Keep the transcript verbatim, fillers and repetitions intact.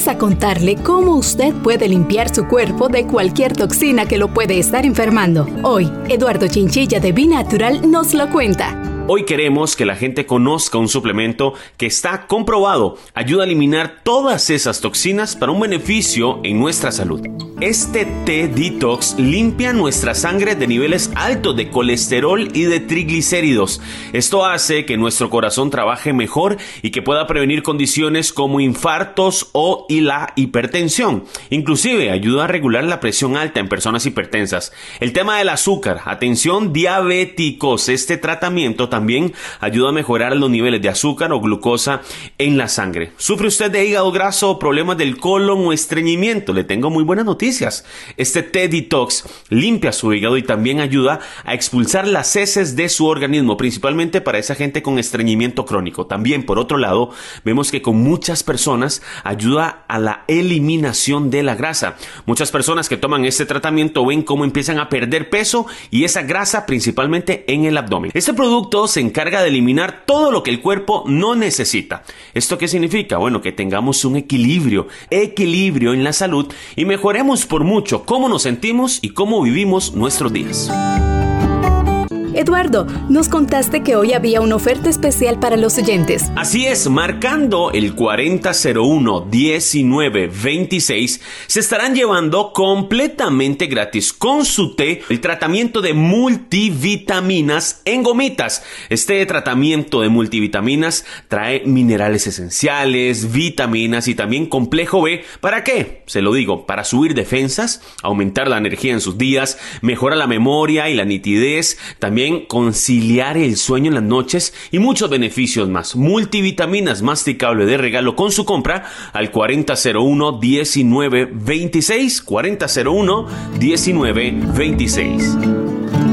vamos a contarle cómo usted puede limpiar su cuerpo de cualquier toxina que lo puede estar enfermando. Hoy, Eduardo Chinchilla de Binatural nos lo cuenta. Hoy queremos que la gente conozca un suplemento que está comprobado, ayuda a eliminar todas esas toxinas para un beneficio en nuestra salud. Este T-Detox limpia nuestra sangre de niveles altos de colesterol y de triglicéridos. Esto hace que nuestro corazón trabaje mejor y que pueda prevenir condiciones como infartos o y la hipertensión. Inclusive ayuda a regular la presión alta en personas hipertensas. El tema del azúcar, atención diabéticos, este tratamiento también ayuda a mejorar los niveles de azúcar o glucosa en la sangre. ¿Sufre usted de hígado graso, problemas del colon o estreñimiento? Le tengo muy buenas noticias. Este T-Detox limpia su hígado y también ayuda a expulsar las heces de su organismo, principalmente para esa gente con estreñimiento crónico. También, por otro lado, vemos que con muchas personas ayuda a la eliminación de la grasa. Muchas personas que toman este tratamiento ven cómo empiezan a perder peso y esa grasa principalmente en el abdomen. Este producto se encarga de eliminar todo lo que el cuerpo no necesita. ¿Esto qué significa? Bueno, que tengamos un equilibrio, equilibrio en la salud y mejoremos por mucho cómo nos sentimos y cómo vivimos nuestros días. Eduardo, nos contaste que hoy había una oferta especial para los oyentes. Así es, marcando el cuarenta cero uno diecinueve veintiséis, se estarán llevando completamente gratis con su té el tratamiento de multivitaminas en gomitas. Este tratamiento de multivitaminas trae minerales esenciales, vitaminas y también complejo B. ¿Para qué? Se lo digo, para subir defensas, aumentar la energía en sus días, mejora la memoria y la nitidez, también conciliar el sueño en las noches y muchos beneficios más. Multivitaminas masticable de regalo con su compra al cuarenta cero uno diecinueve veintiséis, cuarenta cero uno diecinueve veintiséis.